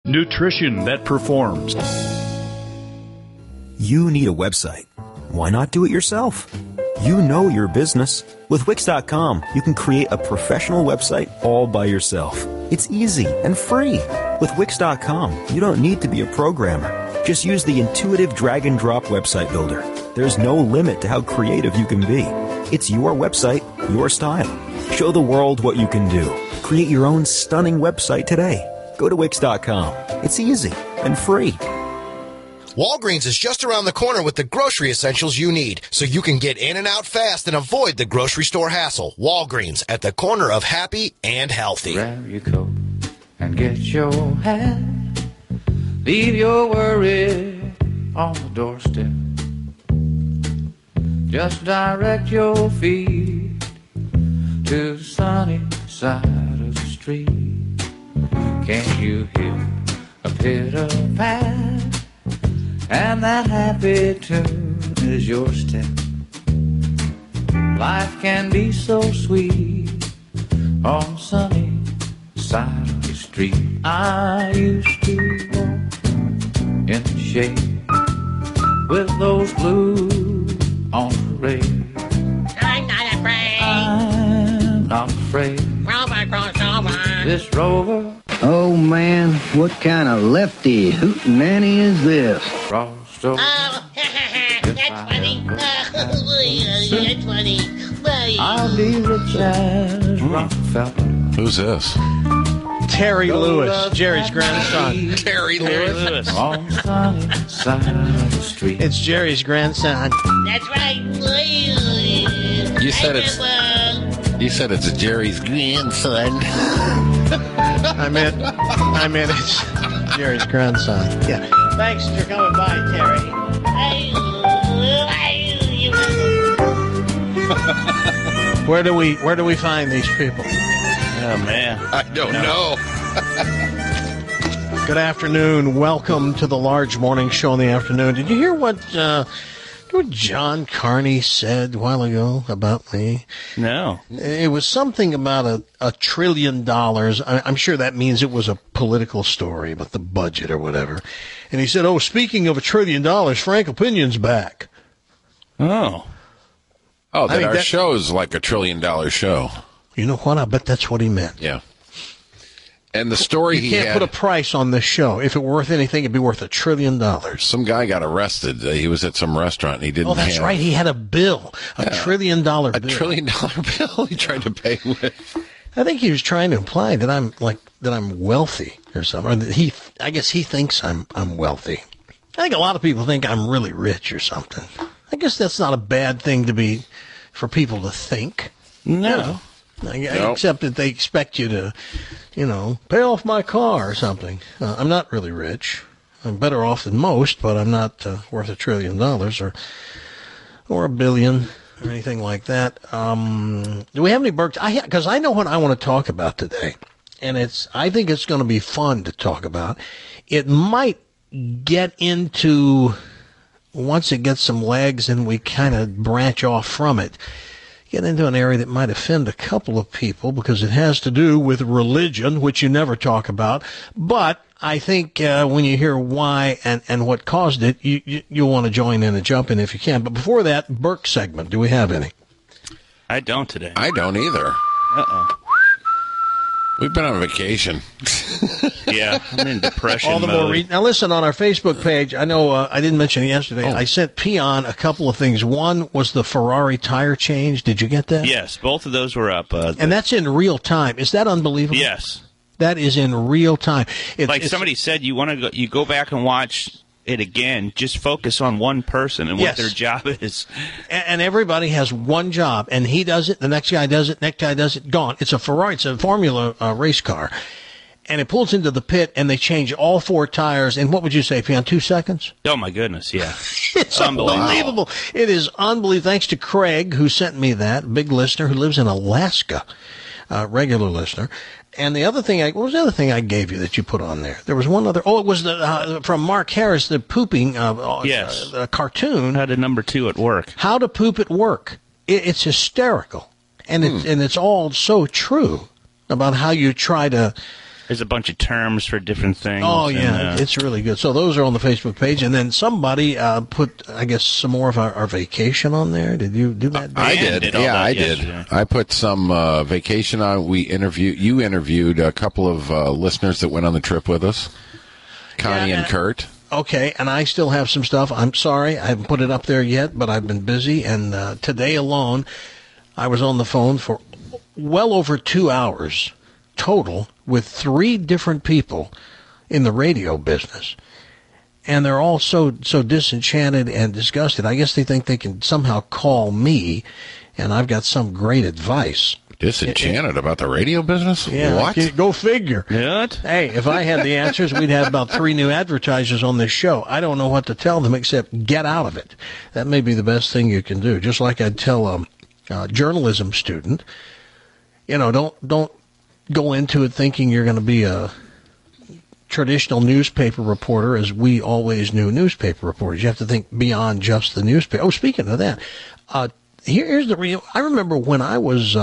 Nutrition that performs. You need a website. Why not do it yourself? You know your business. With Wix.com, you can create a professional website all by yourself. It's easy and free. With Wix.com, you don't need to be a programmer. Just use the intuitive drag-and-drop website builder. There's no limit to how creative you can be. It's your website, your style. Show the world what you can do. Create your own stunning website today. Go to Wix.com. It's easy and free. Walgreens is just around the corner with the grocery essentials you need, so you can get in and out fast and avoid the grocery store hassle. Walgreens, at the corner of happy and healthy. Grab your coat and get your hat. Leave your worries on the doorstep. Just direct your feet to the sunny side of the street. Can't you hear a pitter-pat? And that happy tune is your step. Life can be so sweet on the sunny side of the street. I used to walk in the shade with those blues on parade. I'm not afraid. I'm not afraid. Rover crossover. This rover. Oh man, what kind of lefty hootenanny is this? Crossed over. Oh, that's funny. That's funny. I'll be rich as Rockefeller. Who's this? Terry Lewis, Jerry's grandson. Terry Lewis. On the sunny side of the street. It's Jerry's grandson. That's right. You said it's Jerry's grandson. I meant it's Jerry's grandson. Yeah. Thanks for coming by, Terry. Where do we find these people? Oh, man. I don't know. Good afternoon. Welcome to the Large Morning Show in the afternoon. Did you hear what John Carney said a while ago about me? No. It was something about $1 trillion. I'm sure that means it was a political story about the budget or whatever. And he said, speaking of $1 trillion, Frank Opinion's back. Oh. Oh, our show's like $1 trillion show. You know what? I bet that's what he meant. Yeah. And the story you can't put a price on this show. If it were worth anything, it'd be worth $1 trillion. Some guy got arrested. He was at some restaurant and he didn't. Oh, that's right. He had a bill, $1 trillion bill. $1 trillion bill he tried to pay with. I think he was trying to imply that I'm wealthy or something. Or that I guess he thinks I'm wealthy. I think a lot of people think I'm really rich or something. I guess that's not a bad thing for people to think. No. Except that they expect you to, pay off my car or something. I'm not really rich. I'm better off than most, but I'm not worth $1 trillion or $1 billion or anything like that. Do we have any Berks? Because I know what I want to talk about today, and I think it's going to be fun to talk about. It might get into, once it gets some legs and we kind of branch off from it, get into an area that might offend a couple of people because it has to do with religion, which you never talk about. But I think when you hear why and what caused it, you'll want to join in and jump in if you can. But before that, Burke segment, do we have any? I don't today. I don't either. Uh-oh. We've been on vacation. Yeah, I'm in depression All the mode. more now, listen, on our Facebook page, I know I didn't mention it yesterday. I sent Peon a couple of things. One was the Ferrari tire change. Did you get that? Yes, both of those were up. And that's in real time. Is that unbelievable? Yes. That is in real time. Somebody said, you go back and watch it again, just focus on one person and what their job is. And everybody has one job, and he does it, the next guy does it, next guy does it, gone. It's a Ferrari, it's a Formula race car. And it pulls into the pit, and they change all 4 tires in, what would you say, Pion, 2 seconds? Oh, my goodness, yeah. It's unbelievable. It is unbelievable. Thanks to Craig, who sent me that, big listener who lives in Alaska, regular listener. And the other thing, what was the other thing I gave you that you put on there? There was one other. Oh, it was from Mark Harris, the pooping cartoon. Had a number 2 at work. How to poop at work. It's hysterical, and it's all so true about how you try to There's a bunch of terms for different things. Oh, yeah, it's really good. So those are on the Facebook page. And then somebody put, I guess, some more of our vacation on there. Did you do that? I did. Yeah, I did. I put some vacation on. You interviewed a couple of listeners that went on the trip with us, Connie and Kurt. Okay, and I still have some stuff. I'm sorry, I haven't put it up there yet, but I've been busy. And today alone, I was on the phone for well over 2 hours total with 3 different people in the radio business. And they're all so disenchanted and disgusted. I guess they think they can somehow call me, and I've got some great advice. Disenchanted about the radio business? Yeah, what? Go figure. What? Hey, if I had the answers, we'd have about 3 new advertisers on this show. I don't know what to tell them except get out of it. That may be the best thing you can do. Just like I'd tell a journalism student, don't go into it thinking you're going to be a traditional newspaper reporter, as we always knew newspaper reporters. You have to think beyond just the newspaper. Oh, speaking of that, here's the real. I remember when I was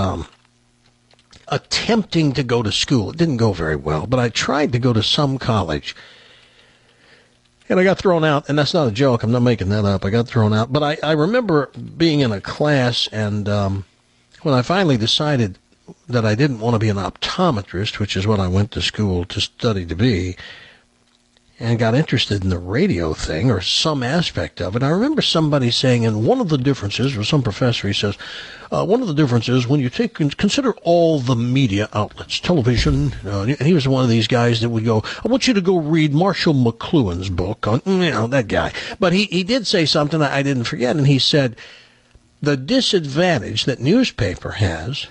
attempting to go to school. It didn't go very well, but I tried to go to some college, and I got thrown out. And that's not a joke. I'm not making that up. I got thrown out. But I remember being in a class, and when I finally decided that I didn't want to be an optometrist, which is what I went to school to study to be, and got interested in the radio thing or some aspect of it. I remember somebody saying, and one of the differences, or some professor, he says, one of the differences when you consider all the media outlets, television, and he was one of these guys that would go, I want you to go read Marshall McLuhan's book on, that guy. But he did say something I didn't forget, and he said, the disadvantage that newspaper has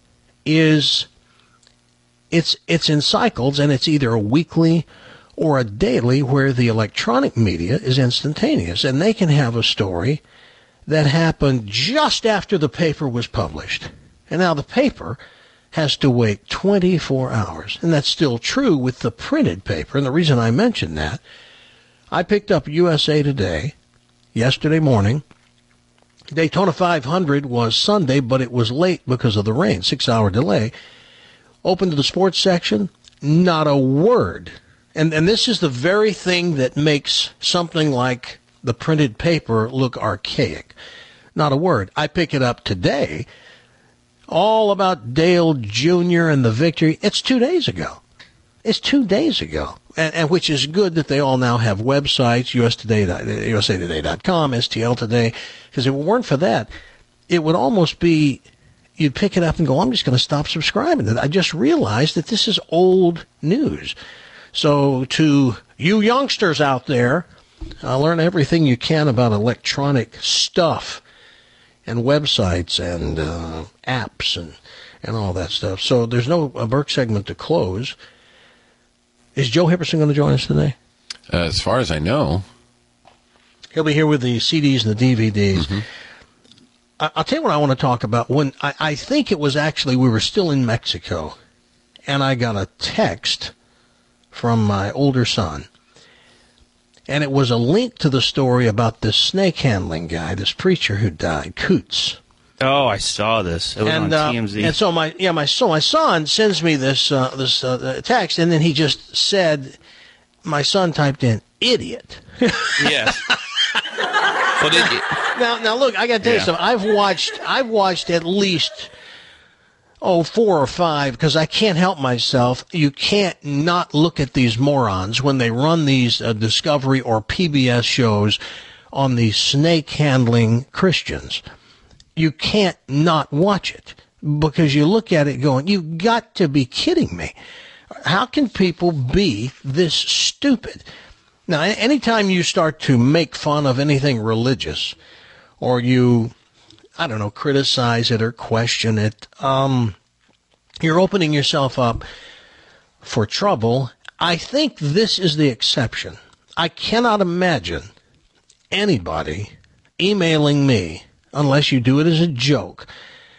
is it's in cycles, and it's either a weekly or a daily, where the electronic media is instantaneous, and they can have a story that happened just after the paper was published. And now the paper has to wait 24 hours. And that's still true with the printed paper. And the reason I mention that, I picked up USA Today yesterday morning. Daytona 500 was Sunday, but it was late because of the rain, 6-hour delay. Opened to the sports section, not a word. And this is the very thing that makes something like the printed paper look archaic. Not a word. I pick it up today, all about Dale Jr. and the victory. It's 2 days ago. It's 2 days ago. And which is good that they all now have websites, usatoday.com, STL Today, because if it weren't for that, it would almost be, you'd pick it up and go, I'm just going to stop subscribing. I just realized that this is old news. So to you youngsters out there, learn everything you can about electronic stuff and websites and apps and all that stuff. So there's no Burke segment to close. Is Joe Hipperson going to join us today? As far as I know. He'll be here with the CDs and the DVDs. Mm-hmm. I'll tell you what I want to talk about. When I think it was actually, we were still in Mexico, and I got a text from my older son, and it was a link to the story about this snake handling guy, this preacher who died, Coots. Oh, I saw this. It was on TMZ. And so my son sends me this text, and then he just said, my son typed in idiot. Yes. Well, did you? Now look, I got to tell you something. I've watched at least 4 or 5, because I can't help myself. You can't not look at these morons when they run these Discovery or PBS shows on these snake-handling Christians. You can't not watch it, because you look at it going, you've got to be kidding me. How can people be this stupid? Now, anytime you start to make fun of anything religious, or you, criticize it or question it, you're opening yourself up for trouble. I think this is the exception. I cannot imagine anybody emailing me, unless you do it as a joke,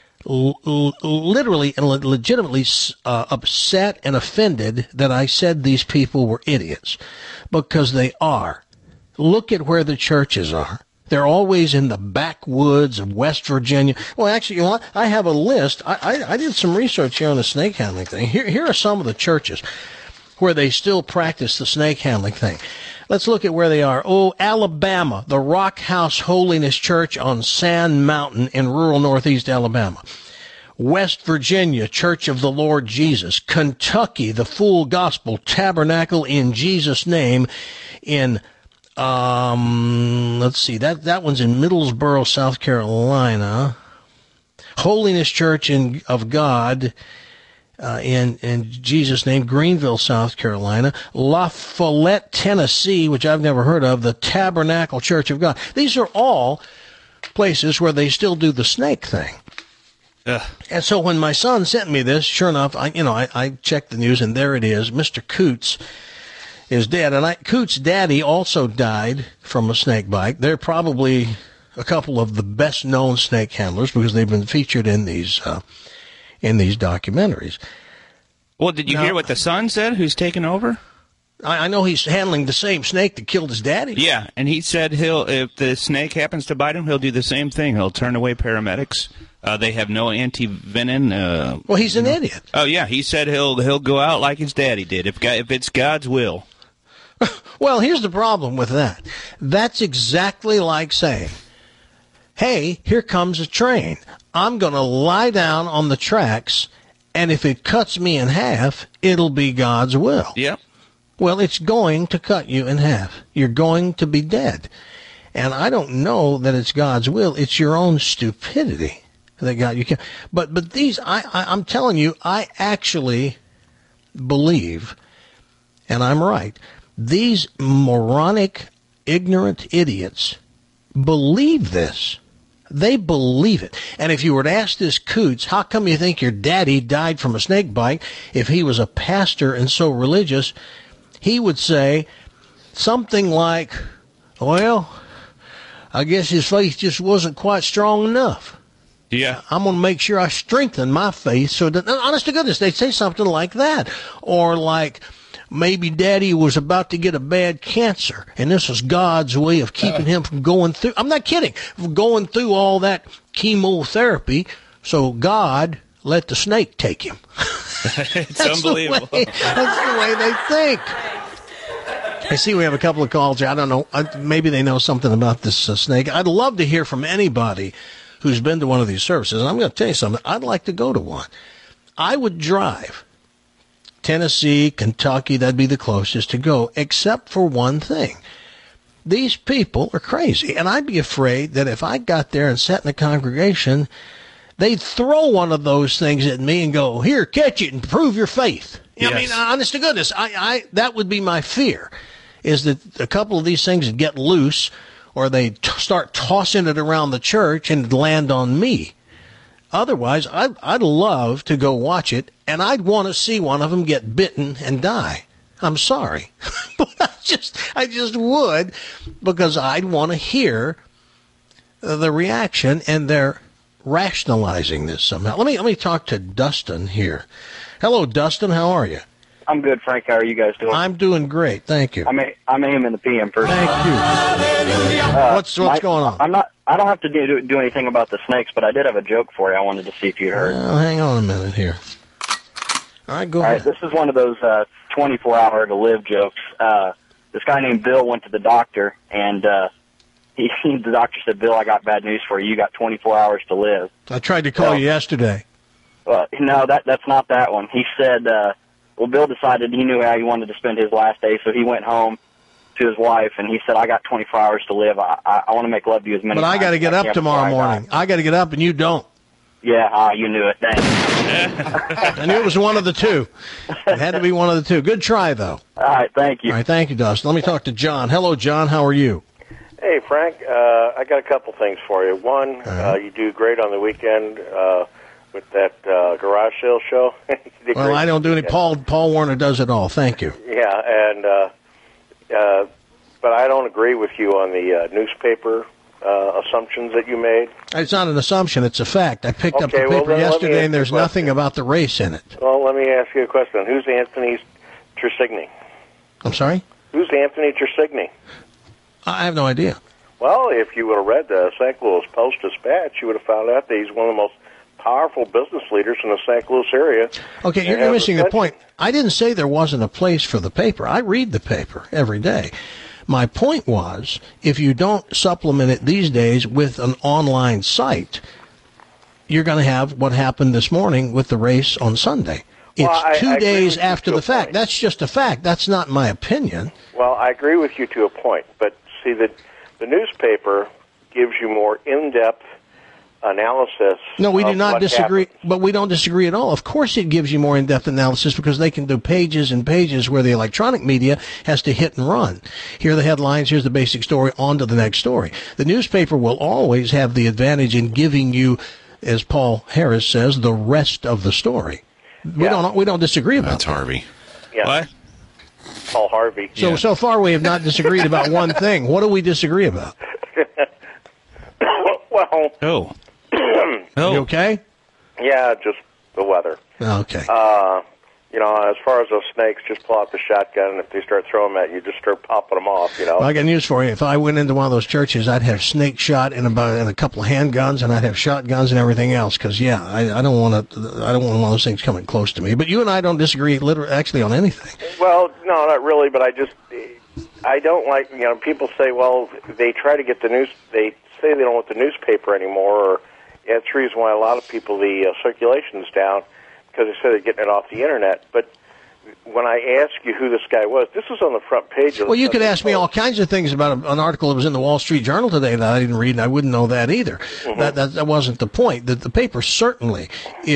literally and legitimately upset and offended that I said these people were idiots, because they are. Look at where the churches are. They're always in the backwoods of West Virginia. Well, actually, I have a list. I did some research here on the snake handling thing. Here are some of the churches. where they still practice the snake handling thing. Let's look at where they are. Oh, Alabama, the Rock House Holiness Church on Sand Mountain in rural northeast Alabama. West Virginia, Church of the Lord Jesus. Kentucky, the Full Gospel Tabernacle in Jesus' name in, let's see, that one's in Middlesboro, South Carolina. Holiness Church of God, in Jesus' name, Greenville, South Carolina. La Follette, Tennessee, which I've never heard of, the Tabernacle Church of God. These are all places where they still do the snake thing. And so when my son sent me this, sure enough, I checked the news, and there it is. Mr. Coots is dead. And Coots' daddy also died from a snake bite. They're probably a couple of the best-known snake handlers because they've been featured in these documentaries. Well, did you hear what the son said, who's taken over? I know he's handling the same snake that killed his daddy. Yeah, and he said if the snake happens to bite him, he'll do the same thing. He'll turn away paramedics. They have no anti-venom. Well, he's an idiot. Oh, yeah, he said he'll go out like his daddy did, if it's God's will. Well, here's the problem with that. That's exactly like saying, hey, here comes a train. I'm going to lie down on the tracks, and if it cuts me in half, it'll be God's will. Yep. Well, it's going to cut you in half. You're going to be dead. And I don't know that it's God's will. It's your own stupidity that got you killed. But these, I'm telling you, I actually believe, and I'm right, these moronic, ignorant idiots believe this. They believe it. And if you were to ask this Coots, how come you think your daddy died from a snake bite if he was a pastor and so religious, he would say something like, well, I guess his faith just wasn't quite strong enough. Yeah. I'm going to make sure I strengthen my faith so that, honest to goodness, they'd say something like that. Or like, maybe daddy was about to get a bad cancer, and this was God's way of keeping him from going through, I'm not kidding, going through all that chemotherapy, so God let the snake take him. It's unbelievable. That's the way they think. I see we have a couple of calls here. I don't know. Maybe they know something about this snake. I'd love to hear from anybody who's been to one of these services. And I'm going to tell you something. I'd like to go to one. I would drive Tennessee, Kentucky, that'd be the closest to go, except for one thing. These people are crazy. And I'd be afraid that if I got there and sat in the congregation, they'd throw one of those things at me and go, here, catch it and prove your faith. Yes. I mean, honest to goodness, that would be my fear, is that a couple of these things would get loose or they'd start tossing it around the church and it'd land on me. Otherwise, I'd love to go watch it, and I'd want to see one of them get bitten and die. I'm sorry. But I just would, because I'd want to hear the reaction, and they're rationalizing this somehow. Let me talk to Dustin here. Hello, Dustin. How are you? I'm good, Frank. How are you guys doing? I'm doing great. Thank you. I'm AM in the PM first. Thank you. What's going on? I don't have to do anything about the snakes, but I did have a joke for you. I wanted to see if you'd heard. Hang on a minute here. All right, go ahead. All right, this is one of those 24-hour to live jokes. This guy named Bill went to the doctor, and the doctor said, Bill, I got bad news for you. You got 24 hours to live. I tried to call you yesterday. No, that's not that one. He said, well, Bill decided he knew how he wanted to spend his last day, so he went home to his wife, and he said, I got 24 hours to live. I want to make love to you as many times. But I got to get up tomorrow morning. I got to get up, and you don't. Yeah, you knew it. Thanks. I knew it was one of the two. It had to be one of the two. Good try, though. All right, thank you. All right, thank you, Dustin. Let me talk to John. Hello, John. How are you? Hey, Frank. I got a couple things for you. One, you do great on the weekend with that garage sale show. Well, I don't do any. Paul Warner does it all. Thank you. Yeah, and but I don't agree with you on the newspaper assumptions that you made. It's not an assumption. It's a fact. I picked up the paper yesterday, and there's nothing about the race in it. Well, let me ask you a question. Who's Anthony Tresigny? I'm sorry? Who's Anthony Tresigny? I have no idea. Well, if you would have read the St. Louis Post-Dispatch, you would have found out that he's one of the most powerful business leaders in the St. Louis area. Okay, you're missing the point. I didn't say there wasn't a place for the paper. I read the paper every day. My point was, if you don't supplement it these days with an online site, you're going to have what happened this morning with the race on Sunday. It's 2 days after the fact. That's just a fact. That's not my opinion. Well, I agree with you to a point. But see, the newspaper gives you more in-depth analysis. No, we do not disagree, but we don't disagree at all. Of course it gives you more in-depth analysis because they can do pages and pages where the electronic media has to hit and run. Here are the headlines, here's the basic story, on to the next story. The newspaper will always have the advantage in giving you, as Paul Harris says, the rest of the story. We don't disagree about That's Harvey. Yeah. What? Paul Harvey. So far we have not disagreed about one thing. What do we disagree about? Well. Oh. You okay? Yeah, just the weather. Okay. As far as those snakes, just pull out the shotgun, and if they start throwing them at you, just start popping them off, Well, I got news for you. If I went into one of those churches, I'd have snake shot and a couple of handguns, and I'd have shotguns and everything else. Because I don't want one of those things coming close to me. But you and I don't disagree, actually, on anything. Well, no, not really. But I don't like. People say, well, they try to get the news. They say they don't want the newspaper anymore, or that's the reason why a lot of people the circulation's down, because they say they're getting it off the internet. But when I ask you who this guy was, this was on the front page of Well, you could ask me all kinds of things about an article that was in the Wall Street Journal today that I didn't read, and I wouldn't know that either. Mm-hmm. That wasn't the point. The paper certainly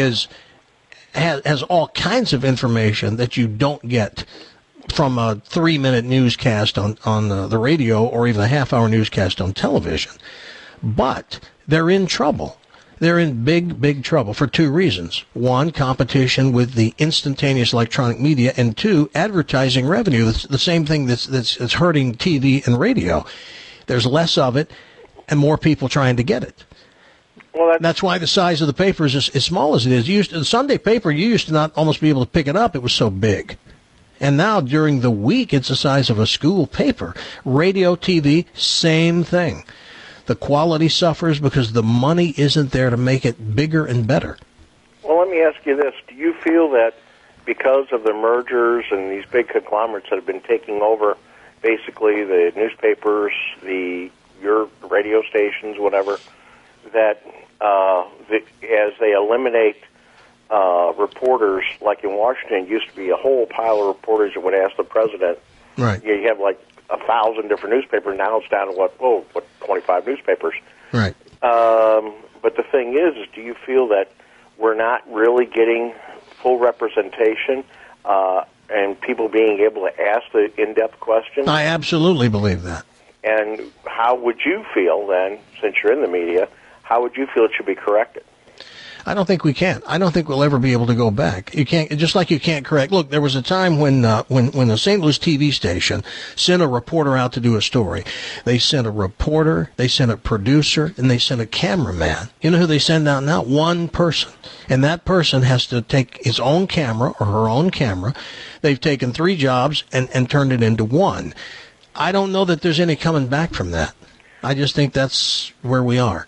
has all kinds of information that you don't get from a 3-minute newscast on the radio or even a half-hour newscast on television. But they're in trouble. They're in big, big trouble for two reasons. One, competition with the instantaneous electronic media, and two, advertising revenue. That's the same thing that's hurting TV and radio. There's less of it and more people trying to get it. Well, that's why the size of the paper is as small as it is. The Sunday paper, you used to not almost be able to pick it up. It was so big. And now, during the week, it's the size of a school paper. Radio, TV, same thing. The quality suffers because the money isn't there to make it bigger and better. Well, let me ask you this. Do you feel that because of the mergers and these big conglomerates that have been taking over basically the newspapers, your radio stations, whatever, that as they eliminate reporters, like in Washington, it used to be a whole pile of reporters that would ask the president. Right. You have like 1,000 different newspapers. Now it's down to 25 newspapers. Right. But the thing is, do you feel that we're not really getting full representation and people being able to ask the in-depth questions? I absolutely believe that. And how would you feel then, since you're in the media, how would you feel it should be corrected? I don't think we can. I don't think we'll ever be able to go back. You can't, just like you can't correct. Look, there was a time when the St. Louis TV station sent a reporter out to do a story. They sent a reporter, they sent a producer, and they sent a cameraman. You know who they send out now? One person. And that person has to take his own camera or her own camera. They've taken 3 jobs and turned it into one. I don't know that there's any coming back from that. I just think that's where we are.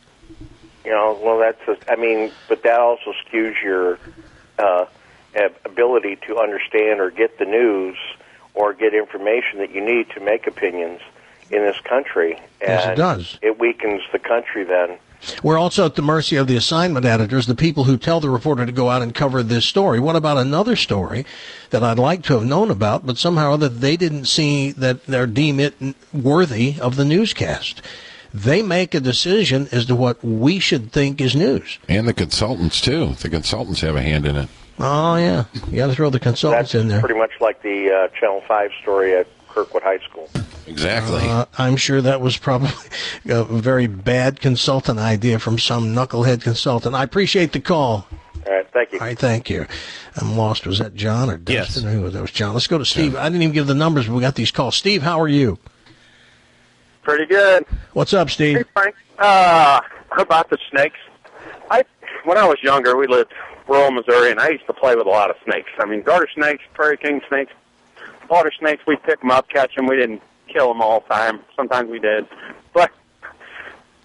But that also skews your ability to understand or get the news or get information that you need to make opinions in this country. And yes, it does. It weakens the country then. We're also at the mercy of the assignment editors, the people who tell the reporter to go out and cover this story. What about another story that I'd like to have known about, but somehow that they didn't see that they deem it worthy of the newscast? They make a decision as to what we should think is news. And the consultants, too. The consultants have a hand in it. Oh, yeah. You got to throw the consultants in there. Pretty much like the Channel 5 story at Kirkwood High School. Exactly. I'm sure that was probably a very bad consultant idea from some knucklehead consultant. I appreciate the call. All right, thank you. All right, thank you. I'm lost. Was that John or Dustin? Yes. Who was that? Was John. Let's go to Steve. I didn't even give the numbers, but we got these calls. Steve, how are you? Pretty good. What's up, Steve? Hey, Frank. How about the snakes? When I was younger, we lived rural Missouri, and I used to play with a lot of snakes. I mean, garter snakes, prairie king snakes, water snakes. We'd pick them up, catch them. We didn't kill them all the time. Sometimes we did. But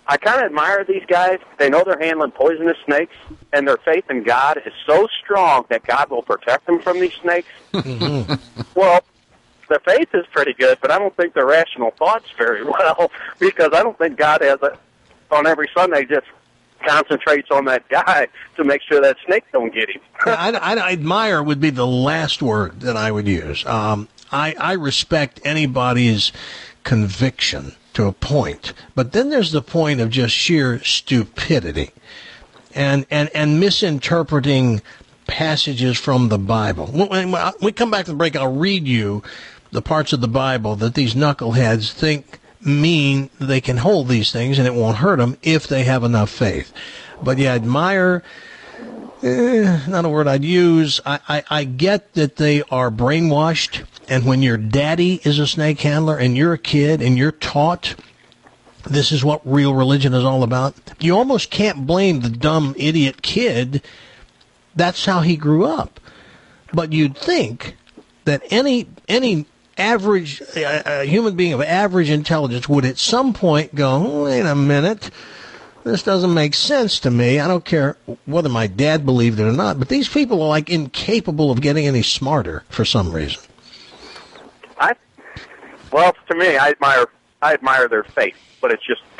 I kind of admire these guys. They know they're handling poisonous snakes, and their faith in God is so strong that God will protect them from these snakes. Well, their faith is pretty good, but I don't think their rational thoughts very well, because I don't think God has it on every Sunday just concentrates on that guy to make sure that snake don't get him. I admire would be the last word that I would use. I respect anybody's conviction to a point, but then there's the point of just sheer stupidity and misinterpreting passages from the Bible. When we come back to the break, I'll read you the parts of the Bible that these knuckleheads think mean they can hold these things and it won't hurt them if they have enough faith. But yeah, admire, not a word I'd use. I get that they are brainwashed, and when your daddy is a snake handler and you're a kid and you're taught this is what real religion is all about, you almost can't blame the dumb idiot kid. That's how he grew up. But you'd think that any average human being of average intelligence would at some point go, wait a minute, this doesn't make sense to me. I don't care whether my dad believed it or not, but these people are like incapable of getting any smarter for some reason. Well, to me, I admire their faith, but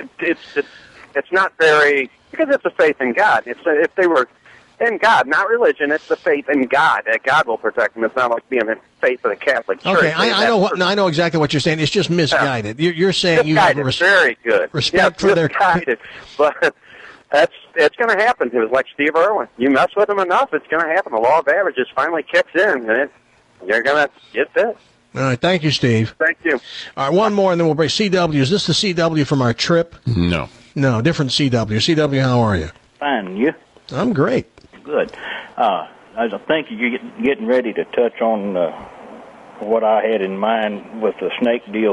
it's not very, because it's a faith in God. If they were in God, not religion, it's the faith in God, that God will protect them. It's not like being in faith of the Catholic Church. Okay, I know exactly what you're saying. It's just misguided. You're saying you have a very good respect for their... But it's going to happen. It was like Steve Irwin. You mess with them enough, it's going to happen. The law of averages finally kicks in, and you're going to get bit. All right, thank you, Steve. Thank you. All right, one more, and then we'll break. CW, is this the CW from our trip? No. No, different CW. CW, how are you? Fine, you? I'm great. Good. I think you're getting ready to touch on what I had in mind with the snake deal.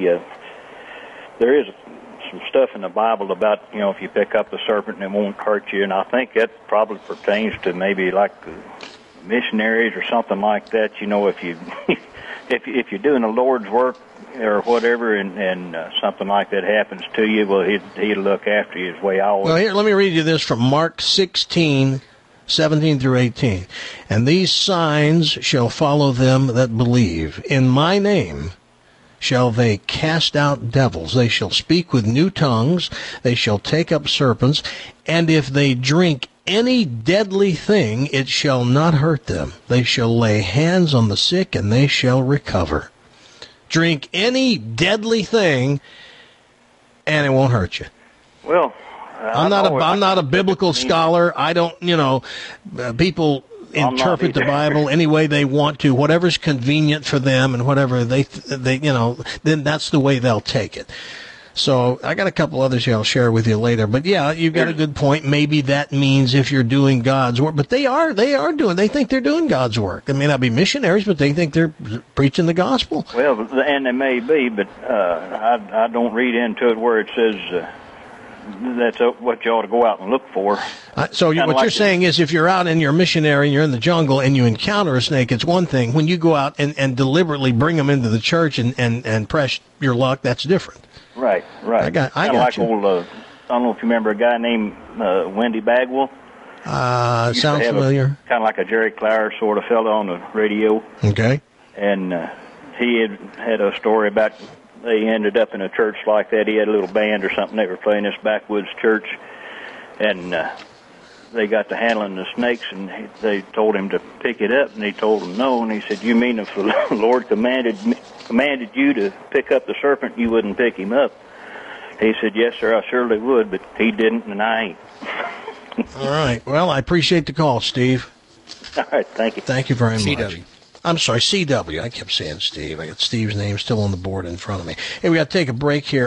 There is some stuff in the Bible about, if you pick up the serpent and it won't hurt you, and I think that probably pertains to maybe like missionaries or something like that. If you if you're doing the Lord's work or whatever, and something like that happens to you, well, he'll look after you. His way I always. Well, here, let me read you this from Mark 16:17 through 18. And these signs shall follow them that believe. In my name shall they cast out devils. They shall speak with new tongues. They shall take up serpents. And if they drink any deadly thing, it shall not hurt them. They shall lay hands on the sick, and they shall recover. Drink any deadly thing, and it won't hurt you. Well, I'm not a biblical scholar. I don't, people interpret the Bible any way they want to, whatever's convenient for them, and whatever they then that's the way they'll take it. So I got a couple others here I'll share with you later. But yeah, you've got a good point. Maybe that means if you're doing God's work, but they think they're doing God's work. They may not be missionaries, but they think they're preaching the gospel. Well, and they may be, but I don't read into it where it says that's what you ought to go out and look for. So what you're saying is if you're out and you're a missionary and you're in the jungle and you encounter a snake, it's one thing. When you go out and deliberately bring them into the church and press your luck, that's different. Right. I got like you. Old, I don't know if you remember a guy named Wendy Bagwell. Sounds familiar. Kind of like a Jerry Clower sort of fellow on the radio. Okay. And he had a story about they ended up in a church like that. He had a little band or something. They were playing this backwoods church, and they got to handling the snakes, and they told him to pick it up, and he told them no. And he said, "You mean if the Lord commanded you to pick up the serpent, you wouldn't pick him up?" He said, "Yes, sir, I surely would, but he didn't, and I ain't." All right. Well, I appreciate the call, Steve. All right. Thank you. Thank you very much. CW. I'm sorry, CW. I kept saying Steve. I got Steve's name still on the board in front of me. Hey, we got to take a break here.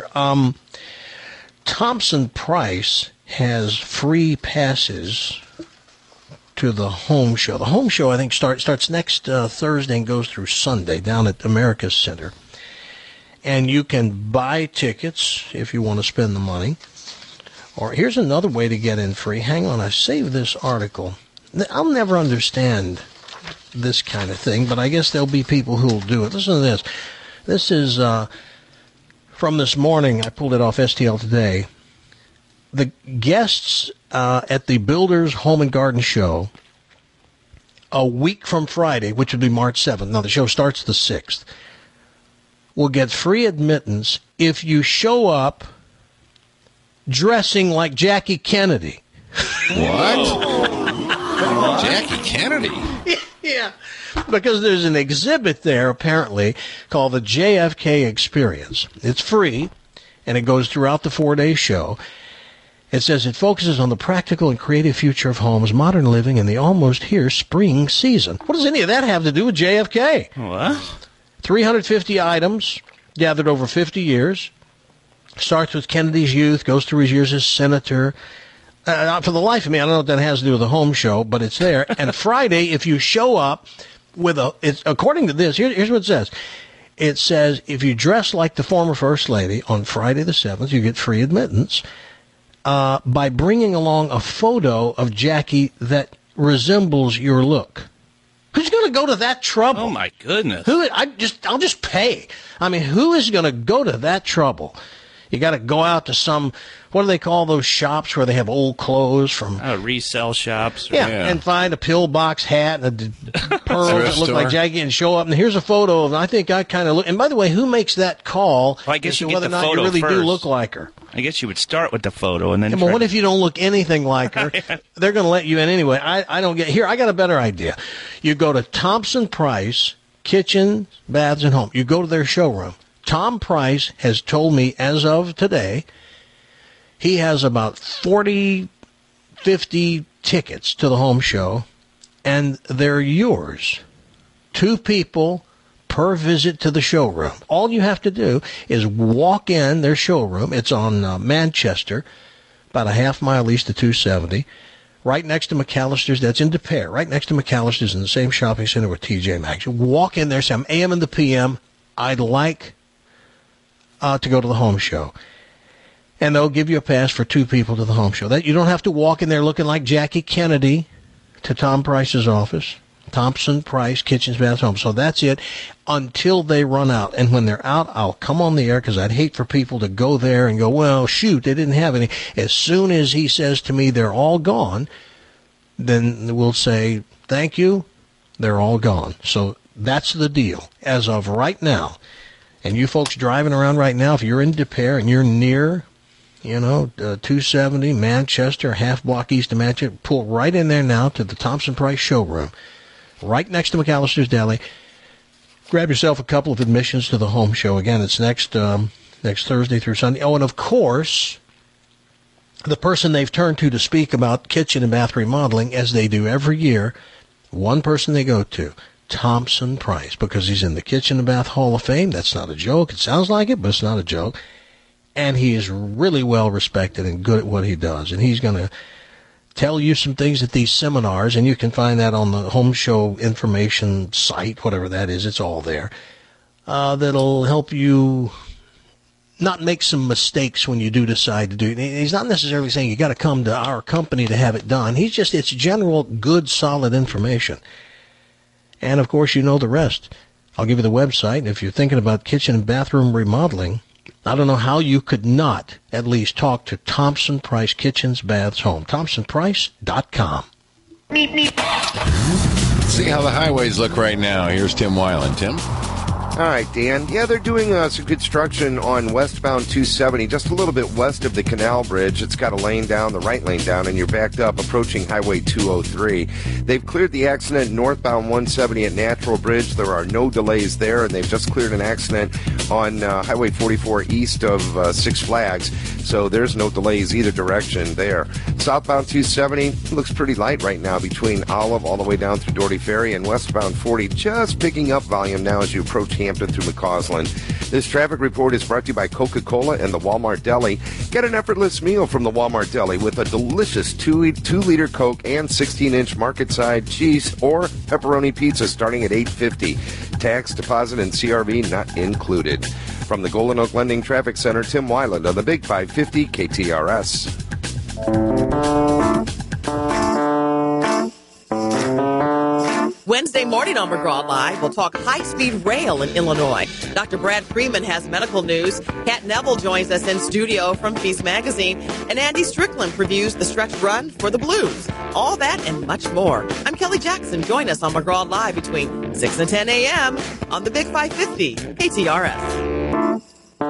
Thompson Price has free passes to the home show. The home show, I think, starts next Thursday and goes through Sunday down at America's Center. And you can buy tickets if you want to spend the money. Or here's another way to get in free. Hang on, I saved this article. I'll never understand this kind of thing, but I guess there'll be people who will do it. Listen to this. This is from this morning. I pulled it off STL Today. the guests at the Builders Home and Garden Show a week from Friday, which would be March 7th. Now, the show starts the 6th. Will get free admittance if you show up dressing like Jackie Kennedy. What? Jackie Kennedy? Yeah, because there's an exhibit there, apparently, called the JFK Experience. It's free, and it goes throughout the 4-day show. It says it focuses on the practical and creative future of homes, modern living, and the almost here spring season. What does any of that have to do with JFK? What? 350 items gathered over 50 years. Starts with Kennedy's youth, goes through his years as senator. For the life of me, I don't know what that has to do with the home show, but it's there. And Friday, if you show up with according to this, here's what it says. It says if you dress like the former First Lady on Friday the 7th, you get free admittance by bringing along a photo of Jackie that resembles your look. Who's going to go to that trouble? Oh, my goodness. I'll just pay. I mean, who is going to go to that trouble? You got to go out to some, what do they call those shops where they have old clothes from? Resale shops. Yeah, and find a pillbox hat and a pearls that look like Jackie and show up. And here's a photo of, I think I kind of look. And by the way, who makes that call? Well, I guess you whether get the or not photo you really first. do look like her. I guess you would start with the photo and then. Yeah, but what if you don't look anything like her? They're going to let you in anyway. I don't get. Here, I got a better idea. You go to Thompson Price Kitchen, Baths, and Home. You go to their showroom. Tom Price has told me as of today, he has about 40, 50 tickets to the home show, and they're yours. 2 people per visit to the showroom. All you have to do is walk in their showroom. It's on Manchester, about a half mile east of 270, right next to McAllister's. That's in Des Peres, right next to McAllister's in the same shopping center with TJ Maxx. You walk in there, say, I'm AM and the PM. I'd like to go to the home show. And they'll give you a pass for 2 people to the home show. That you don't have to walk in there looking like Jackie Kennedy to Tom Price's office. Thompson Price Kitchens, Baths, Home. So that's it until they run out. And when they're out, I'll come on the air because I'd hate for people to go there and go, well, shoot, they didn't have any. As soon as he says to me they're all gone, then we'll say, thank you, they're all gone. So that's the deal as of right now. And you folks driving around right now, if you're in Des Peres and you're near, 270, Manchester, half block east of Manchester, pull right in there now to the Thompson Price showroom, right next to McAllister's Deli. Grab yourself a couple of admissions to the home show. Again, it's next Thursday through Sunday. Oh, and of course, the person they've turned to speak about kitchen and bath remodeling, as they do every year, one person they go to, Thompson Price, because he's in the Kitchen and Bath Hall of Fame. That's not a joke. It sounds like it, but it's not a joke. And he is really well respected and good at what he does. And he's going to tell you some things at these seminars, and you can find that on the home show information site, whatever that is. It's all there. That'll help you not make some mistakes when you do decide to do it. He's not necessarily saying you got to come to our company to have it done. It's general, good, solid information. And, of course, you know the rest. I'll give you the website. And if you're thinking about kitchen and bathroom remodeling, I don't know how you could not at least talk to Thompson Price Kitchens, Baths, Home. ThompsonPrice.com. See how the highways look right now. Here's Tim Weiland. Tim? All right, Dan. Yeah, they're doing some construction on westbound 270, just a little bit west of the Canal Bridge. It's got a lane down, the right lane down, and you're backed up approaching Highway 203. They've cleared the accident northbound 170 at Natural Bridge. There are no delays there, and they've just cleared an accident on Highway 44 east of Six Flags. So there's no delays either direction there. Southbound 270 looks pretty light right now between Olive all the way down through Doherty Ferry, and westbound 40 just picking up volume now as you approach Hampton through McCausland. This traffic report is brought to you by Coca-Cola and the Walmart Deli. Get an effortless meal from the Walmart Deli with a delicious 2-liter Coke and 16-inch market-side cheese or pepperoni pizza starting at $8.50. Tax, deposit, and CRV not included. From the Golden Oak Lending Traffic Center, Tim Weiland on the Big 550 KTRS. Wednesday morning on McGraw Live, we'll talk high-speed rail in Illinois. Dr. Brad Freeman has medical news. Kat Neville joins us in studio from Feast Magazine. And Andy Strickland previews the stretch run for the Blues. All that and much more. I'm Kelly Jackson. Join us on McGraw Live between 6 and 10 a.m. on the Big 550 KTRS.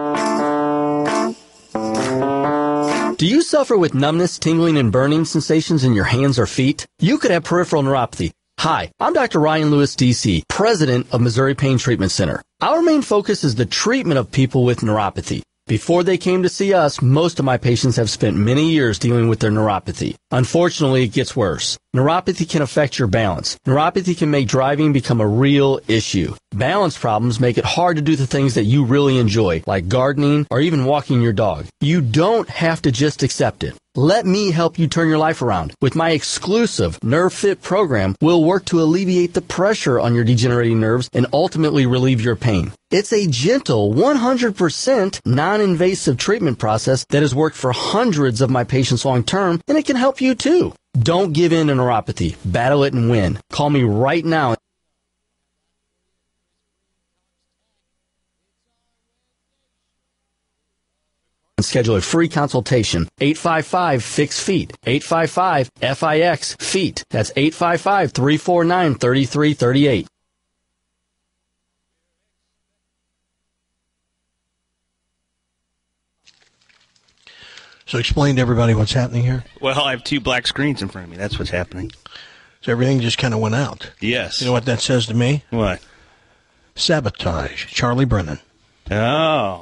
Do you suffer with numbness, tingling, and burning sensations in your hands or feet? You could have peripheral neuropathy. Hi, I'm Dr. Ryan Lewis, D.C., president of Missouri Pain Treatment Center. Our main focus is the treatment of people with neuropathy. Before they came to see us, most of my patients have spent many years dealing with their neuropathy. Unfortunately, it gets worse. Neuropathy can affect your balance. Neuropathy can make driving become a real issue. Balance problems make it hard to do the things that you really enjoy, like gardening or even walking your dog. You don't have to just accept it. Let me help you turn your life around. With my exclusive Nerve Fit program, we'll work to alleviate the pressure on your degenerating nerves and ultimately relieve your pain. It's a gentle, 100% non-invasive treatment process that has worked for hundreds of my patients long term, and it can help you too. Don't give in to neuropathy. Battle it and win. Call me right now. And schedule a free consultation. 855-FIX-FEET. 855-FIX-FEET. That's 855-349-3338. So explain to everybody what's happening here. Well, I have two black screens in front of me. That's what's happening. So everything just kind of went out. Yes. You know what that says to me? What? Sabotage. Charlie Brennan. Oh.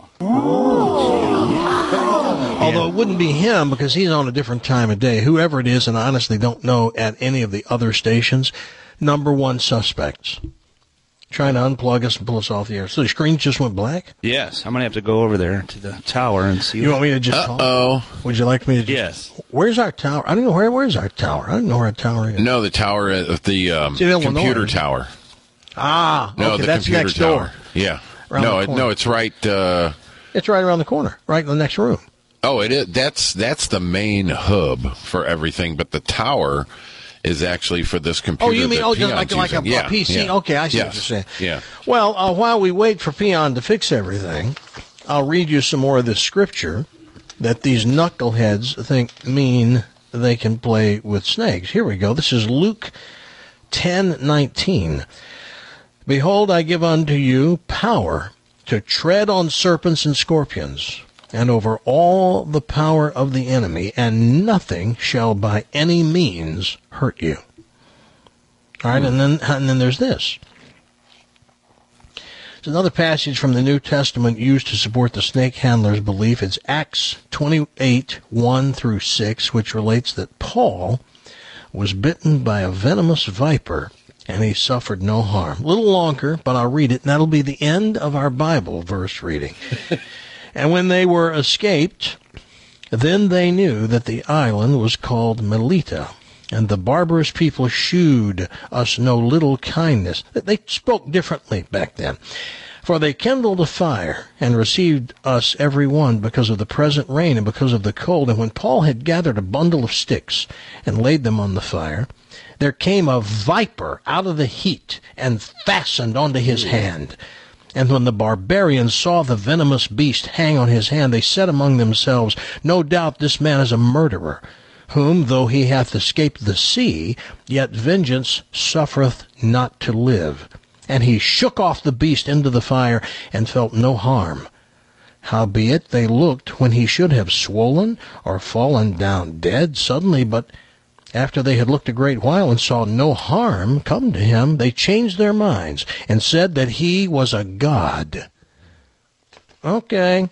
Although it wouldn't be him because he's on a different time of day. Whoever it is, and I honestly don't know at any of the other stations, number one suspects. Trying to unplug us and pull us off the air. So the screen just went black? Yes. I'm going to have to go over there to the tower and see. You want me to just talk? Would you like me to just... Yes. Where's our tower? I don't know where's our tower. I don't know where our tower is. No, the tower, the computer tower. Ah, no, okay, the that's computer next tower. door. Yeah. No, it's right. It's right around the corner, right in the next room. Oh, it is. That's the main hub for everything, but the tower is actually for this computer. Oh, you mean that just Peon's like a using. PC? Yeah. Okay, I see what Yes. you're saying. Yeah. Well, while we wait for Peon to fix everything, I'll read you some more of this scripture that these knuckleheads think mean they can play with snakes. Here we go. This is Luke 10:19. Behold, I give unto you power to tread on serpents and scorpions, and over all the power of the enemy, and nothing shall by any means hurt you. All right, and then there's this. It's another passage from the New Testament used to support the snake handler's belief. It's Acts 28:1-6, which relates that Paul was bitten by a venomous viper, and he suffered no harm. A little longer, but I'll read it, and that'll be the end of our Bible verse reading. And when they were escaped, then they knew that the island was called Melita, and the barbarous people shewed us no little kindness. They spoke differently back then. For they kindled a fire, and received us every one because of the present rain and because of the cold. And when Paul had gathered a bundle of sticks and laid them on the fire, there came a viper out of the heat and fastened onto his hand. And when the barbarians saw the venomous beast hang on his hand, they said among themselves, No doubt this man is a murderer, whom, though he hath escaped the sea, yet vengeance suffereth not to live. And he shook off the beast into the fire, and felt no harm. Howbeit they looked when he should have swollen or fallen down dead suddenly, but after they had looked a great while and saw no harm come to him, they changed their minds and said that he was a god. Okay.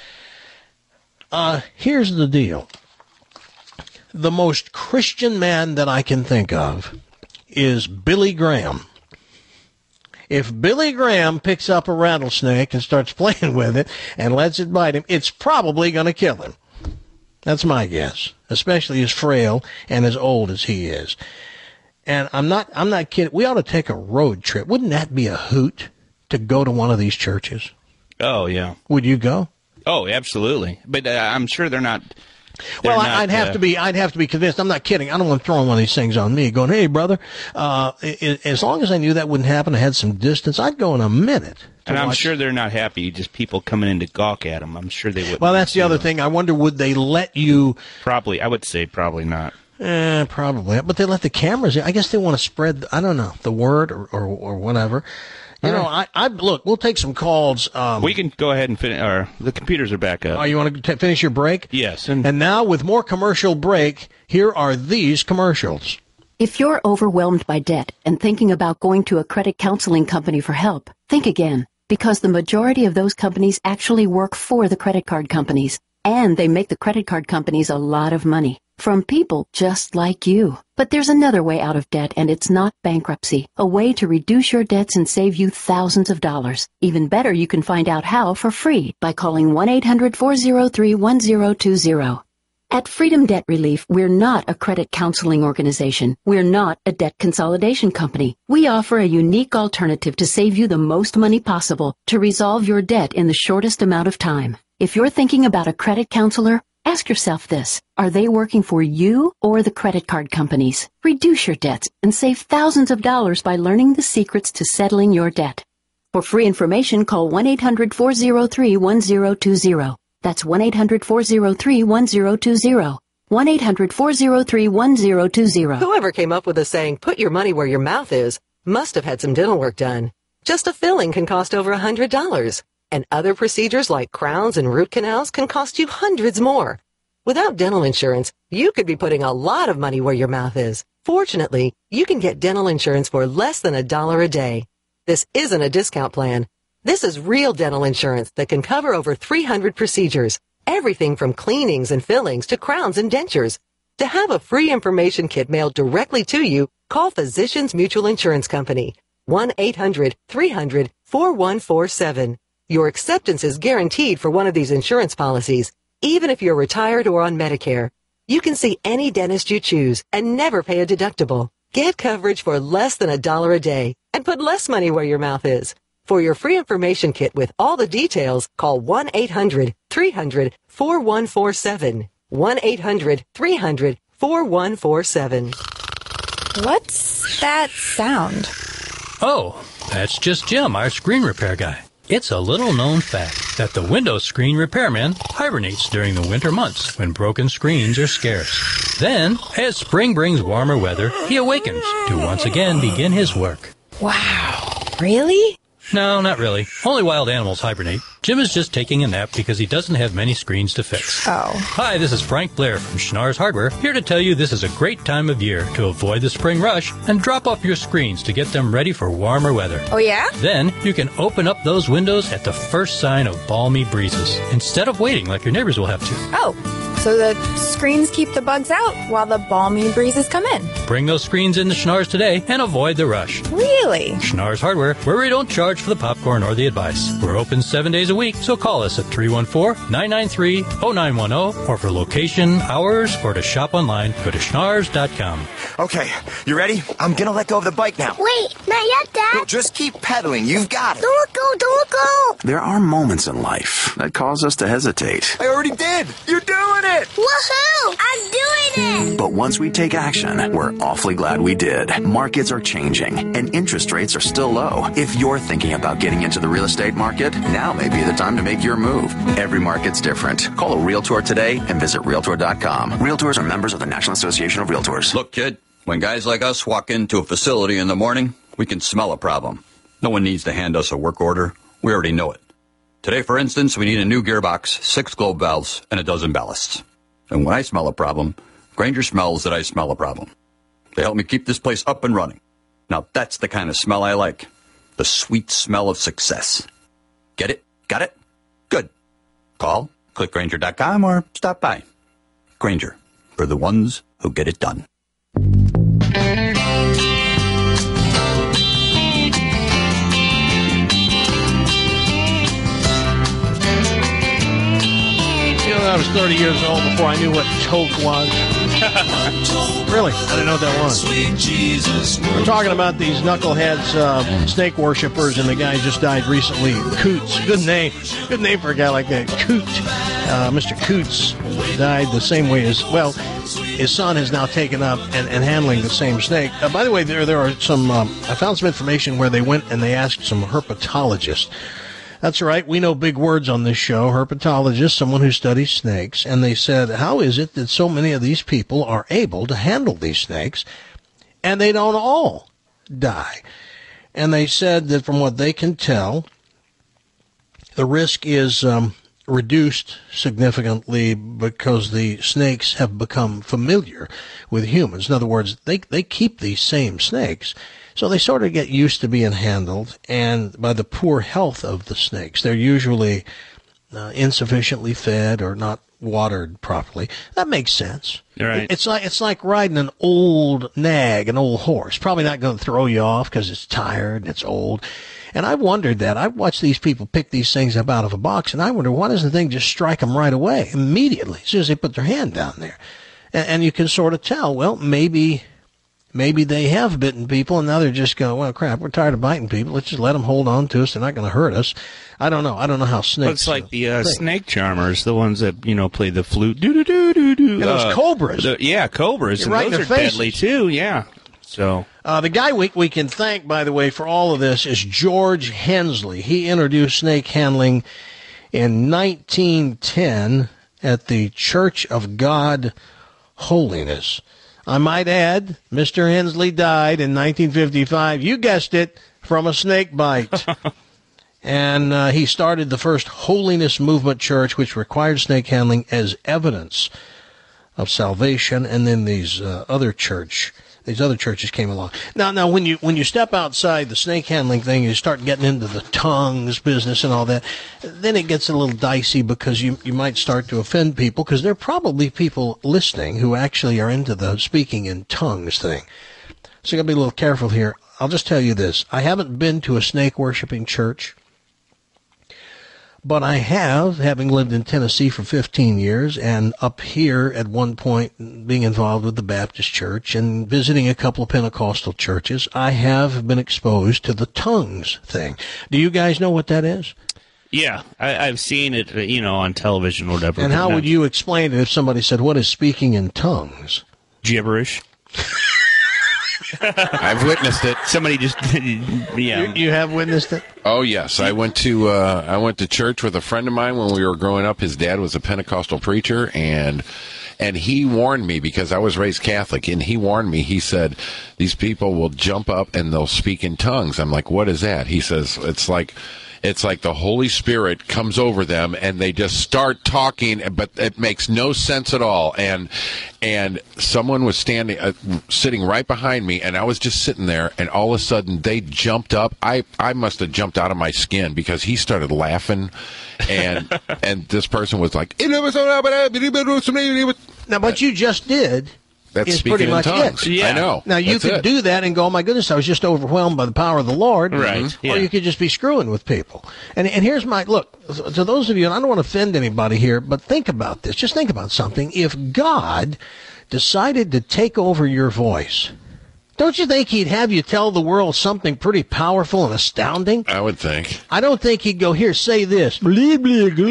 Here's the deal. The most Christian man that I can think of is Billy Graham. If Billy Graham picks up a rattlesnake and starts playing with it and lets it bite him, it's probably going to kill him. That's my guess, especially as frail and as old as he is. And I'm not kidding. We ought to take a road trip. Wouldn't that be a hoot to go to one of these churches? Oh, yeah. Would you go? Oh, absolutely. But I'm sure they're not Well, I'd have to be convinced. I'm not kidding. I don't want to throw one of these things on me going, hey, brother, as long as I knew that wouldn't happen, I had some distance, I'd go in a minute. And I'm sure they're not happy, just people coming in to gawk at them. I'm sure they would. Well, that's the other thing. I wonder, would they let you? Probably. I would say probably not. Probably. But they let the cameras in. I guess they want to spread, I don't know, the word or whatever. You know, I look, we'll take some calls. We can go ahead and finish. The computers are back up. Oh, you want to finish your break? Yes. And now, with more commercial break, here are these commercials. If you're overwhelmed by debt and thinking about going to a credit counseling company for help, think again, because the majority of those companies actually work for the credit card companies, and they make the credit card companies a lot of money. From people just like you. But there's another way out of debt, and it's not bankruptcy. A way to reduce your debts and save you thousands of dollars. Even better, you can find out how for free by calling 1-800-403-1020. At Freedom Debt Relief, we're not a credit counseling organization. We're not a debt consolidation company. We offer a unique alternative to save you the most money possible to resolve your debt in the shortest amount of time. If you're thinking about a credit counselor, ask yourself this. Are they working for you or the credit card companies? Reduce your debts and save thousands of dollars by learning the secrets to settling your debt. For free information, call 1-800-403-1020. That's 1-800-403-1020. 1-800-403-1020. Whoever came up with the saying, put your money where your mouth is, must have had some dental work done. Just a filling can cost over $100. And other procedures like crowns and root canals can cost you hundreds more. Without dental insurance, you could be putting a lot of money where your mouth is. Fortunately, you can get dental insurance for less than $1 a day. This isn't a discount plan. This is real dental insurance that can cover over 300 procedures, everything from cleanings and fillings to crowns and dentures. To have a free information kit mailed directly to you, call Physicians Mutual Insurance Company, 1-800-300-4147. Your acceptance is guaranteed for one of these insurance policies, even if you're retired or on Medicare. You can see any dentist you choose and never pay a deductible. Get coverage for less than $1 a day and put less money where your mouth is. For your free information kit with all the details, call 1-800-300-4147. 1-800-300-4147. What's that sound? Oh, that's just Jim, our screen repair guy. It's a little-known fact that the window screen repairman hibernates during the winter months when broken screens are scarce. Then, as spring brings warmer weather, he awakens to once again begin his work. Wow. Really? No, not really. Only wild animals hibernate. Jim is just taking a nap because he doesn't have many screens to fix. Oh. Hi, this is Frank Blair from Schnarr's Hardware, here to tell you this is a great time of year to avoid the spring rush and drop off your screens to get them ready for warmer weather. Oh, yeah? Then you can open up those windows at the first sign of balmy breezes, instead of waiting like your neighbors will have to. Oh, so the screens keep the bugs out while the balmy breezes come in. Bring those screens into Schnarr's today and avoid the rush. Really? Schnarr's Hardware, where we don't charge for the popcorn or the advice. We're open 7 days a week, so call us at 314-993-0910, or for location, hours, or to shop online, go to schnarrs.com. Okay, you ready? I'm gonna let go of the bike now. Wait, not yet, Dad. Just keep pedaling. You've got it. Don't let go. There are moments in life that cause us to hesitate. I already did. You're doing it. Woohoo! I'm doing it. But once we take action, we're awfully glad we did. Markets are changing, and interest rates are still low. If you're thinking about getting into the real estate market, now may be the time to make your move. Every market's different. Call a Realtor today and visit Realtor.com. Realtors are members of the National Association of Realtors. Look, kid, when guys like us walk into a facility in the morning, we can smell a problem. No one needs to hand us a work order. We already know it. Today, for instance, we need a new gearbox, 6 globe valves, and a dozen ballasts. And when I smell a problem, Grainger smells that I smell a problem. They help me keep this place up and running. Now that's the kind of smell I like. The sweet smell of success. Get it? Got it? Good. Call, click Grainger.com, or stop by. Grainger, for the ones who get it done. I was 30 years old before I knew what toke was. Really, I didn't know what that was. We're talking about these knuckleheads, snake worshippers, and the guy just died recently, Coots. Good name for a guy like that, Coot. Mr. Coots died the same way as, well, his son has now taken up and handling the same snake. By the way, there are some, I found some information where they went and they asked some herpetologists. That's right, we know big words on this show, herpetologist, someone who studies snakes, and they said, how is it that so many of these people are able to handle these snakes, and they don't all die? And they said that from what they can tell, the risk is reduced significantly because the snakes have become familiar with humans. In other words, they keep these same snakes, so they sort of get used to being handled, and by the poor health of the snakes, they're usually insufficiently fed or not watered properly. That makes sense. Right. It's like riding an old nag, an old horse. Probably not going to throw you off because it's tired and it's old. And I wondered that. I watched these people pick these things up out of a box, and I wonder, why doesn't the thing just strike them right away, immediately, as soon as they put their hand down there? And you can sort of tell, well, maybe they have bitten people, and now they're just going, well, crap, we're tired of biting people. Let's just let them hold on to us. They're not going to hurt us. I don't know. I don't know how snakes. Well, it's like the snake charmers, the ones that, play the flute. Do-do-do-do-do. And those cobras. Cobras. You're and right those in are their faces. deadly, too, yeah. So the guy we can thank, by the way, for all of this is George Hensley. He introduced snake handling in 1910 at the Church of God Holiness. I might add, Mr. Hensley died in 1955, you guessed it, from a snake bite. And he started the first Holiness Movement church, which required snake handling as evidence of salvation, and then these other churches came along. Now, when you step outside the snake handling thing, you start getting into the tongues business and all that, then it gets a little dicey because you might start to offend people, because there are probably people listening who actually are into the speaking in tongues thing. So you got to be a little careful here. I'll just tell you this. I haven't been to a snake-worshiping church, but I have, having lived in Tennessee for 15 years and up here at one point being involved with the Baptist church and visiting a couple of Pentecostal churches, I have been exposed to the tongues thing. Do you guys know what that is? yeah, I've seen it, on television or whatever. And how would you explain it if somebody said, what is speaking in tongues? Gibberish. I've witnessed it. Somebody just, yeah. You have witnessed it? Oh yes, I went to church with a friend of mine when we were growing up. His dad was a Pentecostal preacher, and he warned me, because I was raised Catholic, and he warned me. He said, these people will jump up and they'll speak in tongues. I'm like, what is that? He says, it's like the Holy Spirit comes over them and they just start talking, but it makes no sense at all. And someone was sitting right behind me, and I was just sitting there, and all of a sudden they jumped up. I must have jumped out of my skin, because he started laughing, and this person was like, now what you just did. That's is speaking pretty much in tongues. it. Yeah. I know. Now, you could do that and go, oh, my goodness, I was just overwhelmed by the power of the Lord. Right. Or you could just be screwing with people. And here's look, to those of you, and I don't want to offend anybody here, but think about this. Just think about something. If God decided to take over your voice, don't you think he'd have you tell the world something pretty powerful and astounding? I would think. I don't think he'd go, here, say this. No,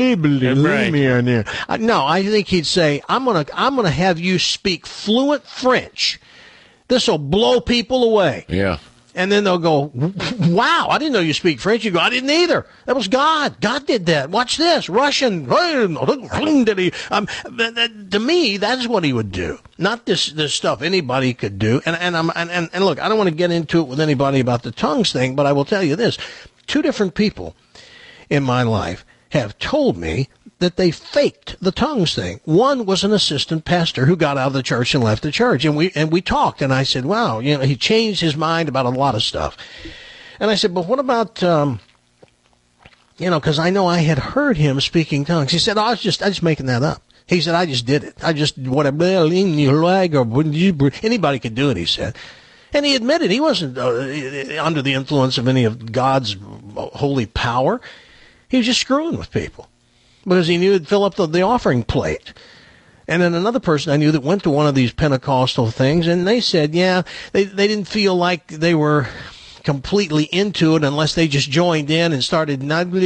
I think he'd say, I'm gonna have you speak fluent French. This'll blow people away. Yeah. And then they'll go, wow, I didn't know you speak French. You go, I didn't either. That was God. God did that. Watch this. Russian. To me, that's what he would do. Not this stuff anybody could do. And look, I don't want to get into it with anybody about the tongues thing, but I will tell you this. 2 different people in my life have told me that they faked the tongues thing. One was an assistant pastor who got out of the church and left the church, and we talked, and I said, wow, he changed his mind about a lot of stuff. And I said, but what about, because I know I had heard him speaking tongues. He said, I was just making that up. He said, I just did it. Anybody could do it, he said. And he admitted he wasn't under the influence of any of God's holy power. He was just screwing with people, because he knew it'd fill up the offering plate. And then another person I knew that went to one of these Pentecostal things, and they said, yeah, they didn't feel like they were completely into it unless they just joined in and started.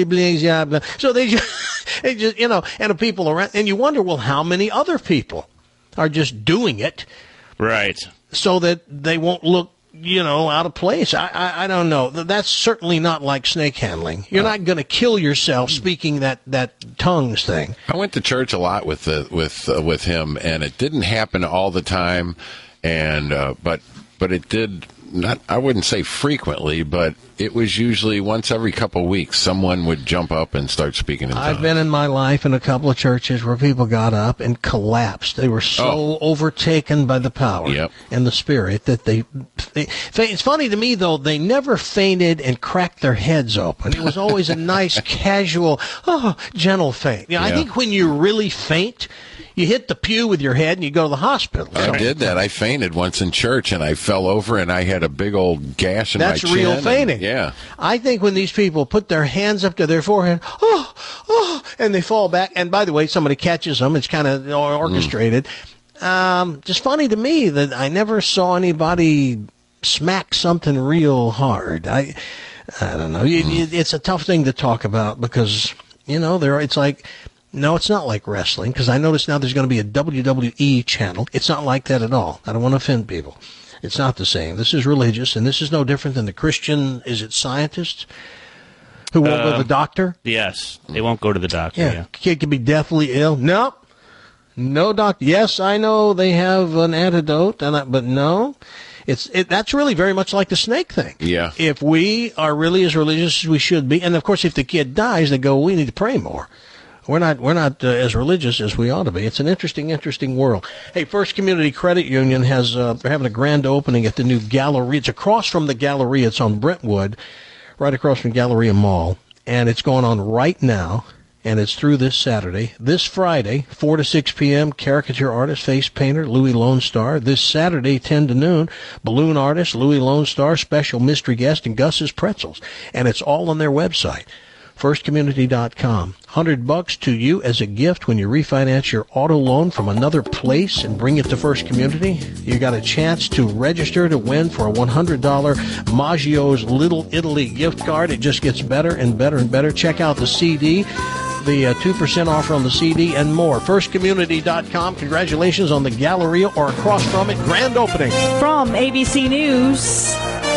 So they just, you know, and the people around, and you wonder, well, how many other people are just doing it, right? So that they won't look, you know, out of place. I don't know. That's certainly not like snake handling. You're not going to kill yourself speaking that tongues thing. I went to church a lot with him, and it didn't happen all the time, and but it did. Not, I wouldn't say frequently, but it was usually once every couple of weeks someone would jump up and start speaking in tongues. I've been in my life in a couple of churches where people got up and collapsed. They were so overtaken by the power and the Spirit that they. It's funny to me, though, they never fainted and cracked their heads open. It was always a nice, casual, gentle faint. You know, I think when you really faint, you hit the pew with your head and you go to the hospital. I did that. I fainted once in church, and I fell over, and I had a big old gash in my chin. That's real fainting. Yeah. I think when these people put their hands up to their forehead, and they fall back, and by the way, somebody catches them, it's kind of orchestrated. Just funny to me that I never saw anybody smack something real hard. I don't know. It's a tough thing to talk about because, you know, it's like... No, it's not like wrestling, because I notice now there's going to be a WWE channel. It's not like that at all. I don't want to offend people. It's not the same. This is religious, and this is no different than the Christian, is it scientists, who won't go to the doctor? Yes, they won't go to the doctor, yeah. Kid can be deathly ill. Nope. No doctor. Yes, I know they have an antidote, but no. That's really very much like the snake thing. Yeah. If we are really as religious as we should be, and of course if the kid dies, they go, we need to pray more. We're not as religious as we ought to be. It's an interesting world. Hey, First Community Credit Union has they're having a grand opening at the new Galleria. It's across from the Galleria. It's on Brentwood, right across from Galleria Mall, and it's going on right now. And it's through this Saturday. This Friday, 4 to 6 p.m., caricature artist, face painter, Louis Lone Star. This Saturday, 10 to noon, balloon artist, Louis Lone Star, special mystery guest, and Gus's Pretzels. And it's all on their website. firstcommunity.com. $100 to you as a gift when you refinance your auto loan from another place and bring it to First Community. You got a chance to register to win for a $100 Maggio's Little Italy gift card. It just gets better and better and better. Check out the CD, the 2% offer on the CD, and more. Firstcommunity.com. Congratulations on the Galleria or across from it. Grand opening. From ABC News,